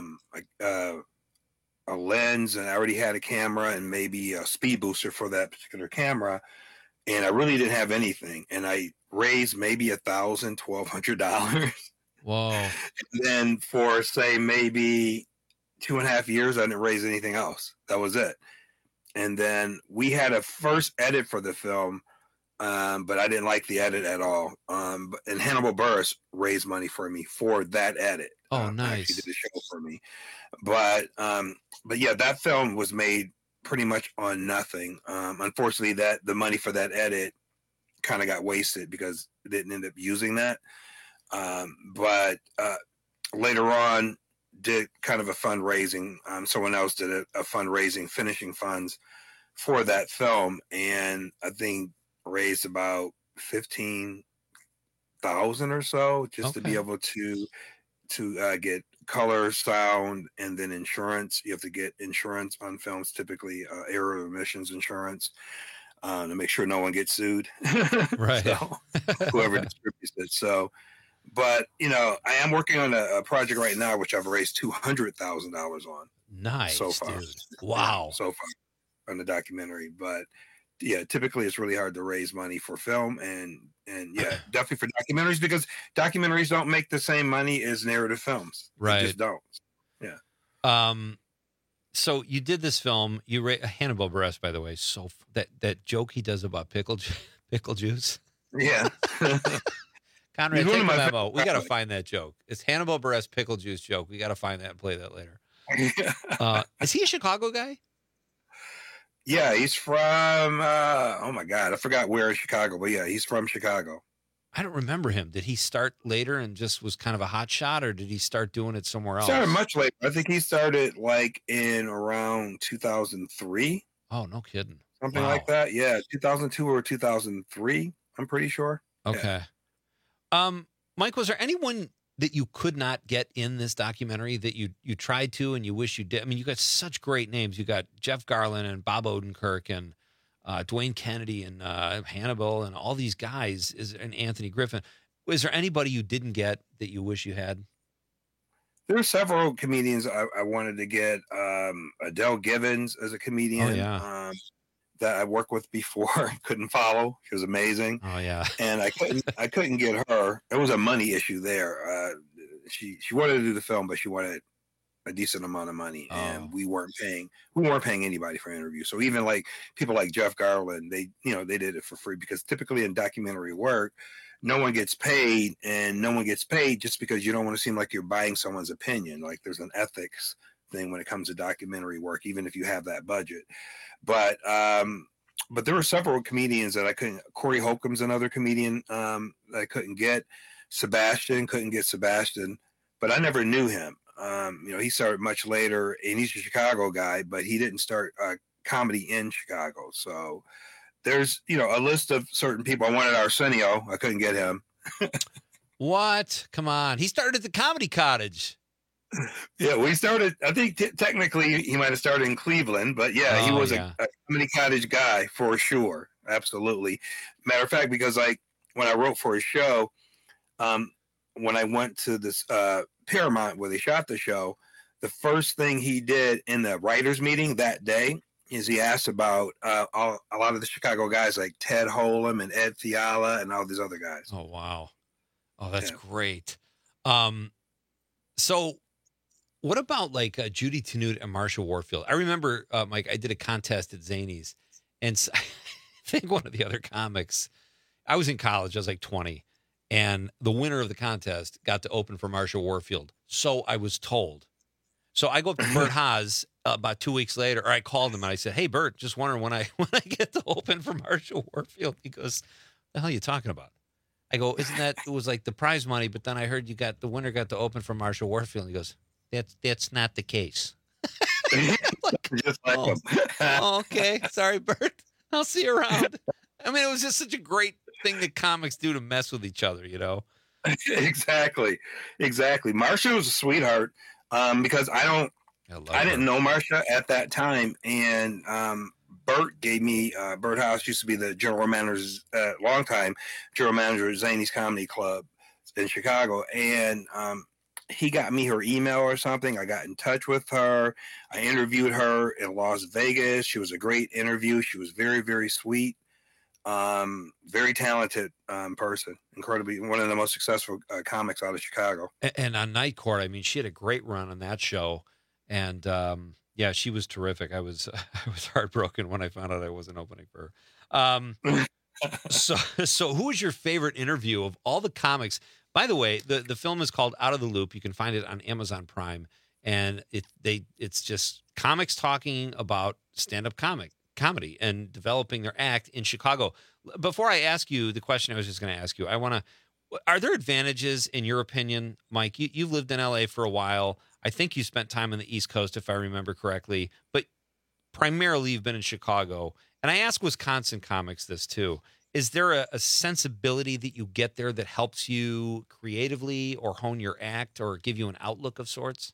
a lens, and I already had a camera and maybe a speed booster for that particular camera. And I really didn't have anything. And I raised maybe $1,000, $1,200. Whoa. And then for say maybe 2.5 years, I didn't raise anything else. That was it. And then we had a first edit for the film, but I didn't like the edit at all. And Hannibal Buress raised money for me for that edit. Oh, nice. Actually did the show for me. But yeah, that film was made pretty much on nothing. Unfortunately, the money for that edit kind of got wasted because it didn't end up using that. But later on, did kind of a fundraising. Someone else did a fundraising, finishing funds for that film, and I think raised about $15,000 or so just to be able to get color, sound, and then insurance. You have to get insurance on films, typically error of emissions insurance, to make sure no one gets sued. Right. So, whoever distributes it. So. But, I am working on a project right now, which I've raised $200,000 on. Nice. So far. Dude. Wow. So far on the documentary. But yeah, typically it's really hard to raise money for film and yeah, definitely for documentaries because documentaries don't make the same money as narrative films. Right. They just don't. Yeah. So you did this film, Hannibal Buress, by the way, so that joke he does about pickle juice. Yeah. Conrad, take a memo. We got to find that joke. It's Hannibal Buress pickle juice joke. We got to find that and play that later. Is he a Chicago guy? Yeah, he's from, oh my God, I forgot where in Chicago, but yeah, he's from Chicago. I don't remember him. Did he start later and just was kind of a hot shot, or did he start doing it somewhere else? Started much later. I think he started like in around 2003. Oh, no kidding. Something like that. Yeah, 2002 or 2003, I'm pretty sure. Okay. Yeah. Mike, was there anyone that you could not get in this documentary that you tried to and you wish you did? I mean, you got such great names. You got Jeff Garlin and Bob Odenkirk and Dwayne Kennedy and Hannibal and all these guys, and Anthony Griffin. Was there anybody you didn't get that you wish you had? There were several comedians I wanted to get. Adele Givens as a comedian that I worked with before, couldn't follow. She was amazing. Oh yeah, and I couldn't get her. It was a money issue there. She wanted to do the film, but she wanted a decent amount of money, and we weren't paying anybody for an interview. So even like people like Jeff Garland, they did it for free, because typically in documentary work, no one gets paid, and no one ges paid just because you don't want to seem like you're buying someone's opinion. Like there's an ethics thing when it comes to documentary work, even if you have that budget. But there were several comedians that I couldn't. Corey Holcomb's another comedian that I couldn't get. Couldn't get Sebastian, but I never knew him. He started much later, and he's a Chicago guy, but he didn't start comedy in Chicago. So there's, a list of certain people. I wanted Arsenio. I couldn't get him. What? Come on. He started at the Comedy Cottage. Yeah, we started, I think technically he might have started in Cleveland, but yeah, he was a Comedy Cottage guy for sure. Absolutely. Matter of fact, because when I wrote for his show, when I went to this Paramount where they shot the show, the first thing he did in the writers meeting that day is he asked about a lot of the Chicago guys like Ted Holem and Ed Fiala and all these other guys. Oh, wow. Oh, that's great. So what about like Judy Tenuta and Marsha Warfield? I remember, Mike, I did a contest at Zanies, and I think one of the other comics, I was in college, I was like 20, and the winner of the contest got to open for Marsha Warfield. So I was told. So I go up to Bert Haas about 2 weeks later, or I called him and I said, "Hey, Bert, just wondering when I get to open for Marsha Warfield." He goes, "The hell are you talking about?" I go, "Isn't that, it was like the prize money, but then I heard the winner got to open for Marsha Warfield." He goes, That's not the case. Just like him. Okay. Sorry, Bert. I'll see you around. I mean, it was just such a great thing that comics do to mess with each other, Exactly. Marsha was a sweetheart, because I didn't know Marsha at that time, and Bert gave me Bert House used to be the general manager, long time general manager at Zanies Comedy Club in Chicago, and he got me her email or something. I got in touch with her. I interviewed her in Las Vegas. She was a great interview. She was very, very sweet. Very talented person. Incredibly, one of the most successful comics out of Chicago. And on Night Court, I mean, she had a great run on that show. And yeah, she was terrific. I was heartbroken when I found out I wasn't opening for her. So who was your favorite interview of all the comics? By the way, the film is called Out of the Loop. You can find it on Amazon Prime, and it's just comics talking about stand-up comedy and developing their act in Chicago. Before I ask you the question I was just going to ask you, are there advantages in your opinion, Mike? You've lived in LA for a while. I think you spent time on the East Coast, if I remember correctly, but primarily you've been in Chicago. And I ask Wisconsin comics this too. Is there a sensibility that you get there that helps you creatively or hone your act or give you an outlook of sorts?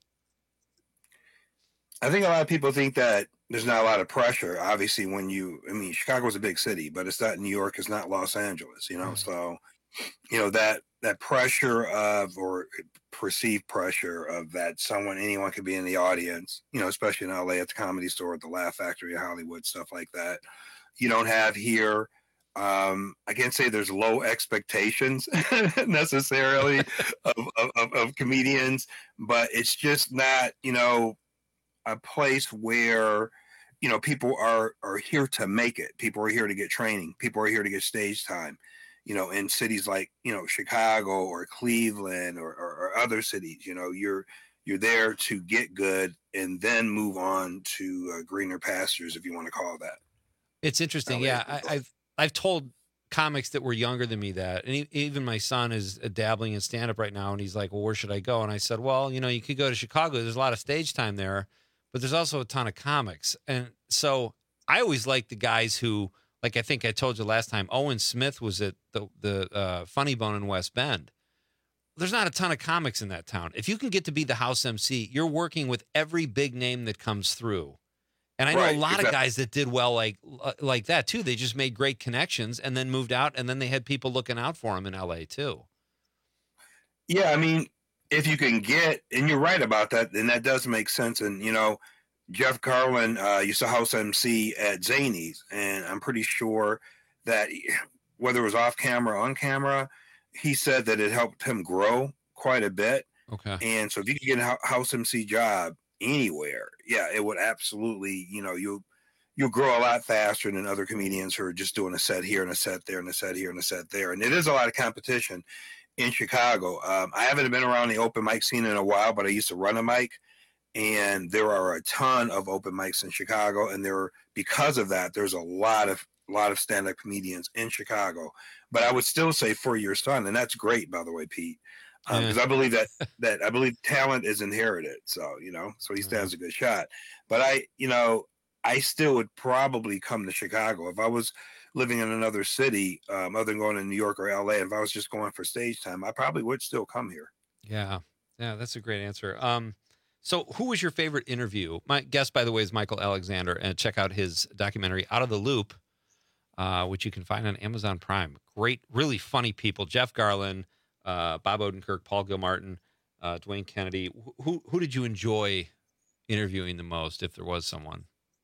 I think a lot of people think that there's not a lot of pressure. Obviously, Chicago's a big city, but it's not New York, it's not Los Angeles, Right. So, that pressure of, or perceived pressure of that anyone could be in the audience, especially in LA at the Comedy Store, at the Laugh Factory, Hollywood, stuff like that. You don't have here. I can't say there's low expectations necessarily of comedians, but it's just not, a place where, people are here to make it. People are here to get training. People are here to get stage time. in cities like, Chicago or Cleveland or other cities. You're there to get good and then move on to greener pastures, if you want to call that. It's interesting. Yeah. I've told comics that were younger than me that, and even my son is dabbling in stand-up right now, and he's like, well, where should I go? And I said, well, you could go to Chicago. There's a lot of stage time there, but there's also a ton of comics. And so I always liked the guys who, like I think I told you last time, Owen Smith was at the Funny Bone in West Bend. There's not a ton of comics in that town. If you can get to be the house MC, you're working with every big name that comes through. And I know a lot of guys that did well like that, too. They just made great connections and then moved out, and then they had people looking out for them in L.A., too. Yeah, I mean, if you can get, and you're right about that, then that does make sense. And, Jeff Garlin used to house MC at Zanies, and I'm pretty sure that whether it was off camera or on camera, he said that it helped him grow quite a bit. Okay. And so if you could get a house MC job anywhere, yeah, it would absolutely, you'll grow a lot faster than other comedians who are just doing a set here and a set there and a set here and a set there. And it is a lot of competition in Chicago. I haven't been around the open mic scene in a while, but I used to run a mic, and there are a ton of open mics in Chicago. And because of that, there's a lot of stand-up comedians in Chicago. But I would still say for your son, and that's great, by the way, Pete, because I believe that I believe talent is inherited. So, so he stands a good shot. But I still would probably come to Chicago if I was living in another city, other than going to New York or LA. If I was just going for stage time, I probably would still come here. Yeah, that's a great answer. So who was your favorite interview? My guest, by the way, is Michael Alexander, and check out his documentary Out of the Loop, which you can find on Amazon Prime. Great, really funny people. Jeff Garlin, Bob Odenkirk, Paul Gilmartin, Dwayne Kennedy. Who did you enjoy interviewing the most, if there was someone?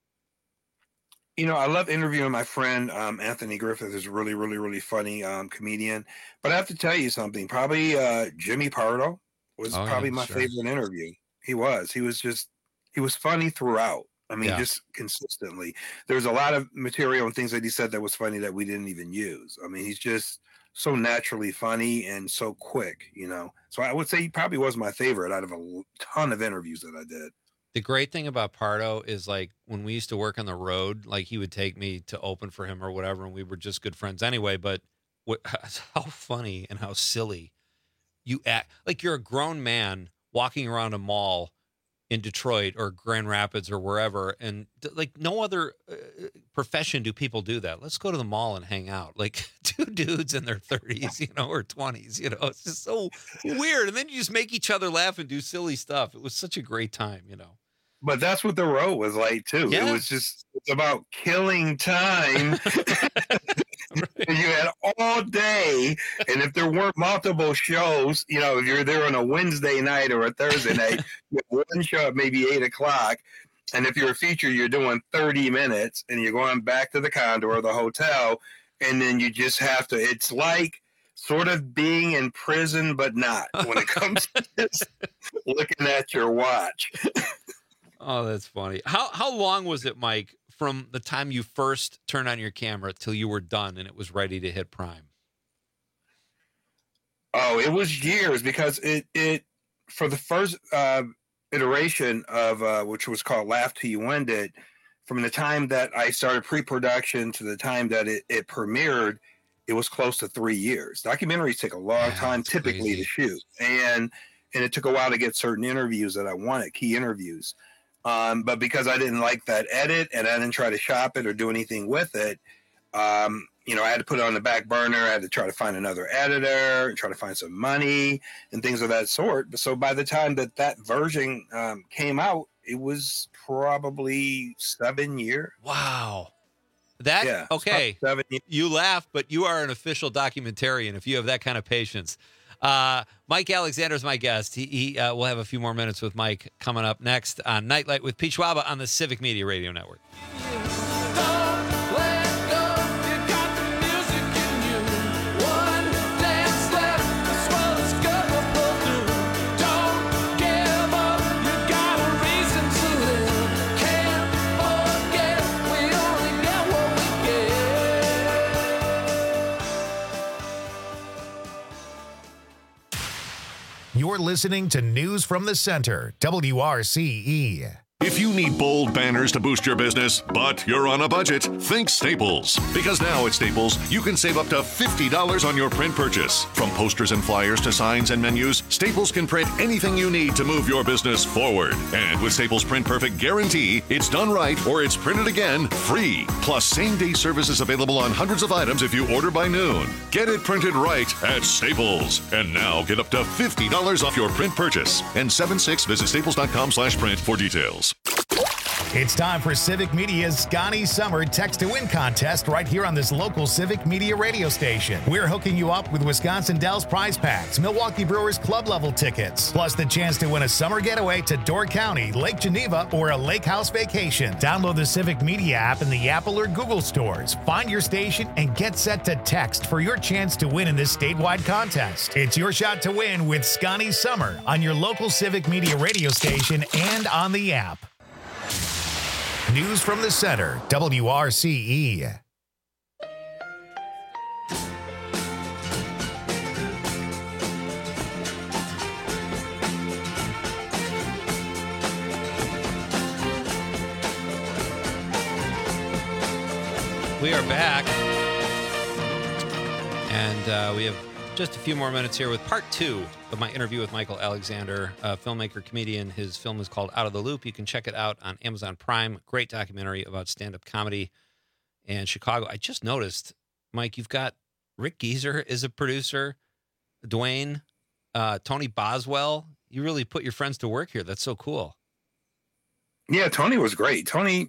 I love interviewing my friend Anthony Griffith, is a really, really, really funny comedian. But I have to tell you something. Probably Jimmy Pardo was probably my favorite interview. He was funny throughout. I mean, just consistently. There's a lot of material and things that he said that was funny that we didn't even use. I mean, he's just so naturally funny and so quick, So I would say he probably was my favorite out of a ton of interviews that I did. The great thing about Pardo is, like, when we used to work on the road, like, he would take me to open for him or whatever, and we were just good friends anyway. But how funny and how silly you act. Like, you're a grown man walking around a mall in Detroit or Grand Rapids or wherever, and like no other profession do people do that. Let's go to the mall and hang out. Like two dudes in their 30s, or 20s, it's just so weird. And then you just make each other laugh and do silly stuff. It was such a great time, But that's what the road was like too. Yeah. It's about killing time. You had all day, and if there weren't multiple shows, if you're there on a Wednesday night or a Thursday night, you have one show at maybe 8:00, and if you're a feature, you're doing 30 minutes, and you're going back to the condo or the hotel, and then you just have to. It's like sort of being in prison, but not when it comes to just looking at your watch. Oh, that's funny. How long was it, Mike, from the time you first turned on your camera till you were done and it was ready to hit Prime? Oh, it was years, because it for the first iteration of which was called Laugh Till You End It, from the time that I started pre-production to the time that it premiered, it was close to 3 years. Documentaries take a long time typically to shoot, and it took a while to get certain interviews that I wanted, key interviews. But because I didn't like that edit and I didn't try to shop it or do anything with it, I had to put it on the back burner. I had to try to find another editor and try to find some money and things of that sort. So by the time that version came out, it was probably 7 years. Wow. Okay. 7 years. You laugh, but you are an official documentarian if you have that kind of patience. Mike Alexander is my guest. We'll have a few more minutes with Mike coming up next on Nightlight with Pete Schwaba on the Civic Media Radio Network. You're listening to News from the Center, WRCE. If you need bold banners to boost your business, but you're on a budget, think Staples. Because now at Staples, you can save up to $50 on your print purchase. From posters and flyers to signs and menus, Staples can print anything you need to move your business forward. And with Staples Print Perfect Guarantee, it's done right or it's printed again free. Plus, same-day service is available on hundreds of items if you order by noon. Get it printed right at Staples. And now get up to $50 off your print purchase. And 7/6, visit staples.com/print for details. It's time for Civic Media's Scotty Summer Text to Win contest right here on this local Civic Media radio station. We're hooking you up with Wisconsin Dells prize packs, Milwaukee Brewers club level tickets, plus the chance to win a summer getaway to Door County, Lake Geneva, or a lake house vacation. Download the Civic Media app in the Apple or Google stores. Find your station and get set to text for your chance to win in this statewide contest. It's your shot to win with Scotty Summer on your local Civic Media radio station and on the app. News from the Center, WRCE. We are back, and we have just a few more minutes here with part 2 of my interview with Michael Alexander, a filmmaker, comedian. His film is called Out of the Loop. You can check it out on Amazon Prime. Great documentary about stand-up comedy in Chicago. I just noticed, Mike, you've got Rick Gieser is a producer, Dwayne, Tony Boswell. You really put your friends to work here. That's so cool. Yeah, Tony was great. Tony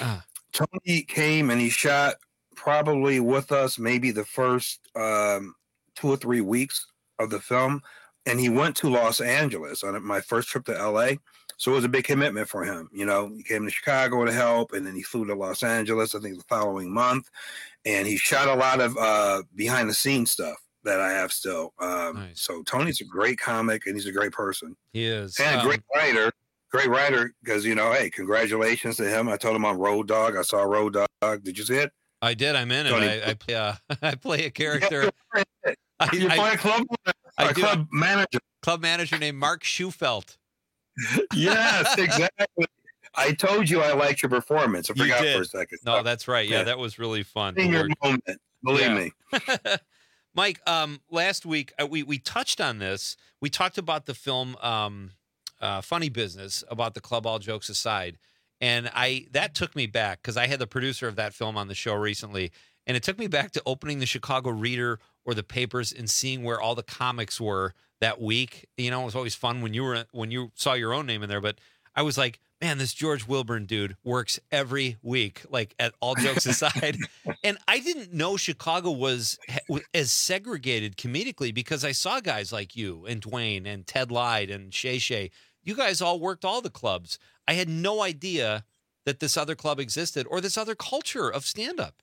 came and he shot probably with us maybe the first 2 or 3 weeks of the film, and he went to Los Angeles on my first trip to LA. So it was a big commitment for him. You know, he came to Chicago to help, and then he flew to Los Angeles, I think the following month, and he shot a lot of behind the scenes stuff that I have still. Nice. So Tony's a great comic, and he's a great person. He is. And a great writer, because, you know, hey, congratulations to him. I told him on Road Dogg. I saw Road Dogg. Did you see it? I did. I'm in it. I play a character. You play a club manager. Club manager named Mark Schufelt. Yes, exactly. I told you I liked your performance. I forgot for a second. No, that's right. Yeah, that was really fun. In your moment, believe me. Mike, last week we touched on this. We talked about the film Funny Business, about the club, all jokes aside. And that took me back because I had the producer of that film on the show recently. And it took me back to opening the Chicago Reader or the papers and seeing where all the comics were that week. You know, it was always fun when you saw your own name in there. But I was like, man, this George Wilburn dude works every week, like at all jokes aside. And I didn't know Chicago was as segregated comedically because I saw guys like you and Dwayne and Ted Lyde and Shay Shay. You guys all worked all the clubs. I had no idea that this other club existed or this other culture of stand-up.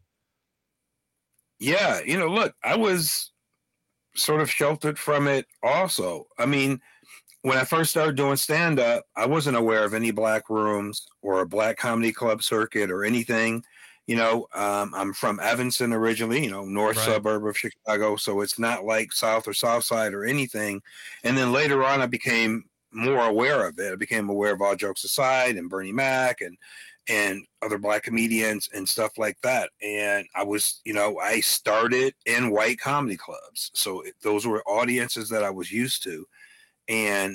Yeah, you know, look, I was sort of sheltered from it also. I mean, when I first started doing stand-up, I wasn't aware of any black rooms or a black comedy club circuit or anything. You know, I'm from Evanston originally, you know, north suburb of Chicago, so it's not like South or South Side or anything. And then later on, I became more aware of it. I became aware of All Jokes Aside and Bernie Mac and other black comedians and stuff like that. And I was, you know, I started in white comedy clubs. So those were audiences that I was used to. And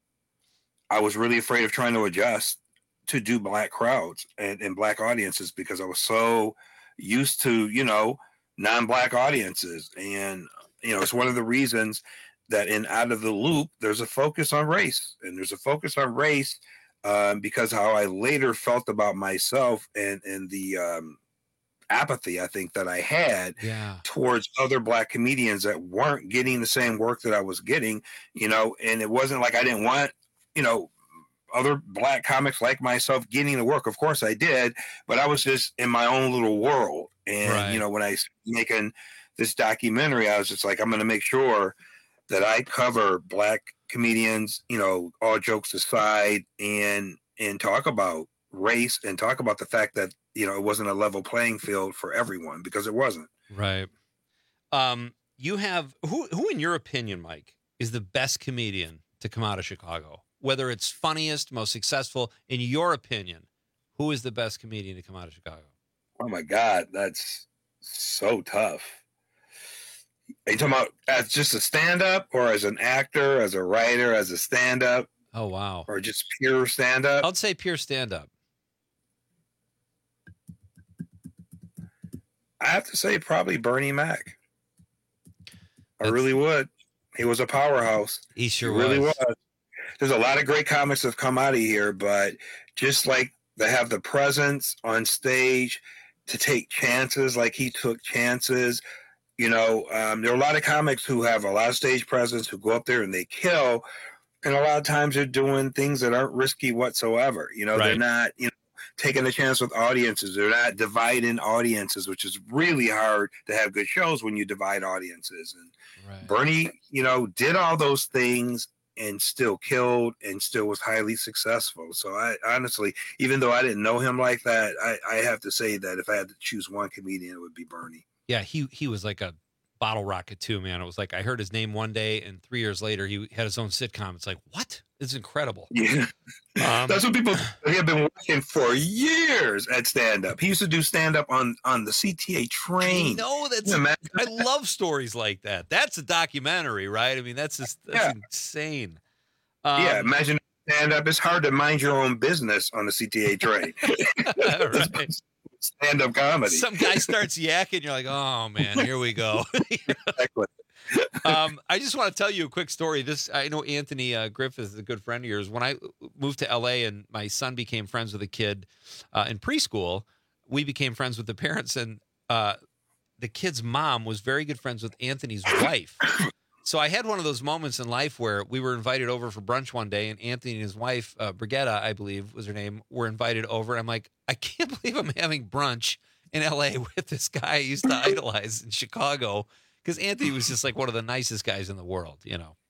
I was really afraid of trying to adjust to do black crowds and black audiences because I was so used to, you know, non-black audiences. And, you know, it's one of the reasons that in Out of the Loop, there's a focus on race. And there's a focus on race because how I later felt about myself and the apathy, I think, that I had towards other black comedians that weren't getting the same work that I was getting, you know, and it wasn't like I didn't want, you know, other black comics like myself getting the work. Of course I did, but I was just in my own little world. And, you know, when I was making this documentary, I was just like, I'm going to make sure that I cover black comedians, you know, all jokes aside, and talk about race and talk about the fact that, you know, it wasn't a level playing field for everyone, because it wasn't. Right. You have who in your opinion, Mike, is the best comedian to come out of Chicago? Whether it's funniest, most successful, in your opinion, who is the best comedian to come out of Chicago? Oh my God, that's so tough. Are you talking about as just a stand-up, or as an actor, as a writer, as a stand-up? Oh, wow. Or just pure stand-up? I'd say pure stand-up. I have to say probably Bernie Mac. I really would. He was a powerhouse. He sure really was. There's a lot of great comics that have come out of here, but just like they have the presence on stage to take chances, like he took chances. You know, there are a lot of comics who have a lot of stage presence, who go up there and they kill. And a lot of times they're doing things that aren't risky whatsoever. You know, they're not, taking a chance with audiences. They're not dividing audiences, which is really hard to have good shows when you divide audiences. And Bernie, did all those things and still killed and still was highly successful. So I honestly, even though I didn't know him like that, I have to say that if I had to choose one comedian, it would be Bernie. Yeah, he was like a bottle rocket too, man. It was like I heard his name one day, and 3 years later, he had his own sitcom. It's like, what? It's incredible. Yeah, that's what people have been working for years at stand-up. He used to do stand-up on the CTA train. No, I love stories like that. That's a documentary, right? I mean, that's insane. Imagine stand-up. It's hard to mind your own business on the CTA train. Right. Stand-up comedy. Some guy starts yakking, you're like, oh man, here we go. Exactly. I just want to tell you a quick story. I know Anthony Griffith is a good friend of yours. When I moved to LA and my son became friends with a kid in preschool, we became friends with the parents, and the kid's mom was very good friends with Anthony's wife. So I had one of those moments in life where we were invited over for brunch one day, and Anthony and his wife, Brigitta, I believe was her name, were invited over. I'm like, I can't believe I'm having brunch in LA with this guy I used to idolize in Chicago, because Anthony was just like one of the nicest guys in the world,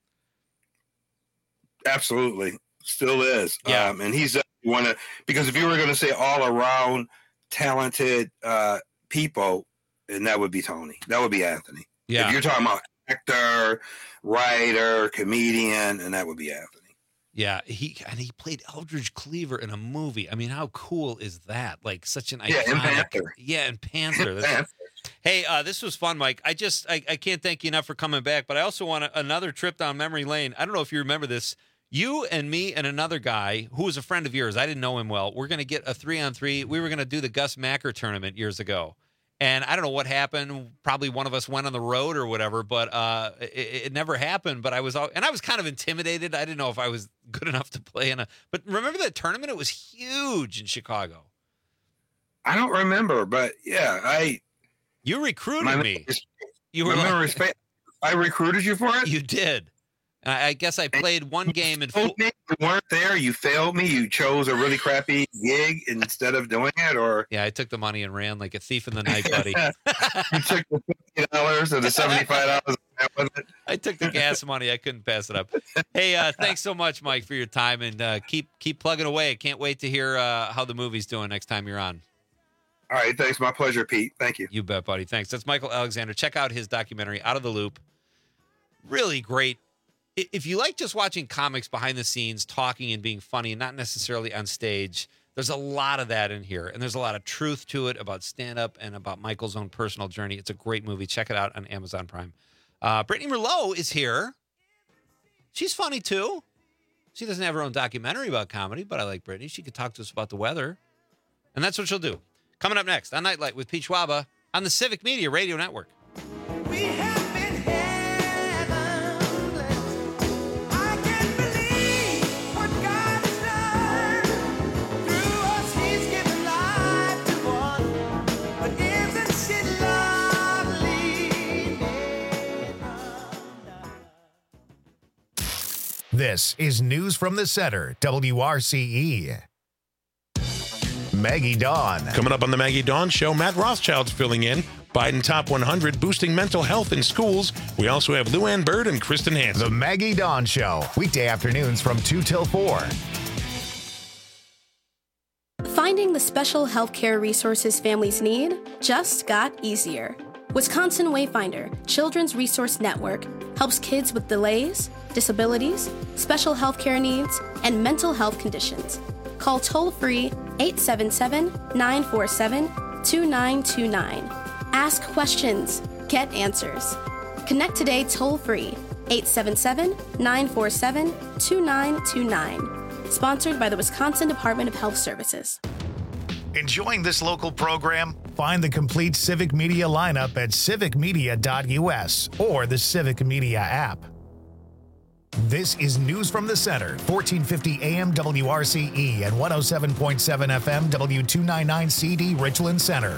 Absolutely. Still is. Yeah. And he's because if you were going to say all around talented people, and that would be Tony. That would be Anthony. Yeah. If you're talking about actor, writer, comedian, and that would be Anthony. Yeah, he played Eldridge Cleaver in a movie. I mean, how cool is that? Like such an iconic. In Panther. Yeah, in Panther. Hey, this was fun, Mike. I can't thank you enough for coming back, but I also want another trip down memory lane. I don't know if you remember this. You and me and another guy who was a friend of yours, I didn't know him well, we're going to get a 3-on-3. We were going to do the Gus Macker tournament years ago. And I don't know what happened. Probably one of us went on the road or whatever, but it never happened. But I was kind of intimidated. I didn't know if I was good enough to play but remember that tournament? It was huge in Chicago. I don't remember, but yeah, you recruited me. I recruited you for it? You did. I guess I played one game and you weren't there. You failed me. You chose a really crappy gig instead of doing it, or I took the money and ran like a thief in the night, buddy. You took the $50 or the $75. I took the gas money. I couldn't pass it up. Hey, thanks so much, Mike, for your time, and keep plugging away. I can't wait to hear how the movie's doing next time you're on. All right, thanks. My pleasure, Pete. Thank you. You bet, buddy. Thanks. That's Michael Alexander. Check out his documentary, Out of the Loop. Really great. If you like just watching comics behind the scenes, talking and being funny, and not necessarily on stage, there's a lot of that in here. And there's a lot of truth to it about stand-up and about Michael's own personal journey. It's a great movie. Check it out on Amazon Prime. Brittany Merlot is here. She's funny, too. She doesn't have her own documentary about comedy, but I like Brittany. She could talk to us about the weather. And that's what she'll do. Coming up next on Nightlight with Pete Schwaba on the Civic Media Radio Network. This is News from the Center, WRCE. Maggie Dawn. Coming up on the Maggie Dawn Show, Matt Rothschild's filling in. Biden Top 100, boosting mental health in schools. We also have Lou Ann Bird and Kristen Hansen. The Maggie Dawn Show, weekday afternoons from 2 till 4. Finding the special healthcare resources families need just got easier. Wisconsin Wayfinder Children's Resource Network helps kids with delays, disabilities, special health care needs, and mental health conditions. Call toll-free 877-947-2929. Ask questions. Get answers. Connect today toll-free 877-947-2929. Sponsored by the Wisconsin Department of Health Services. Enjoying this local program? Find the complete Civic Media lineup at civicmedia.us or the Civic Media app. This is News from the Center, 1450 AM WRCE and 107.7 FM W299 CD Richland Center.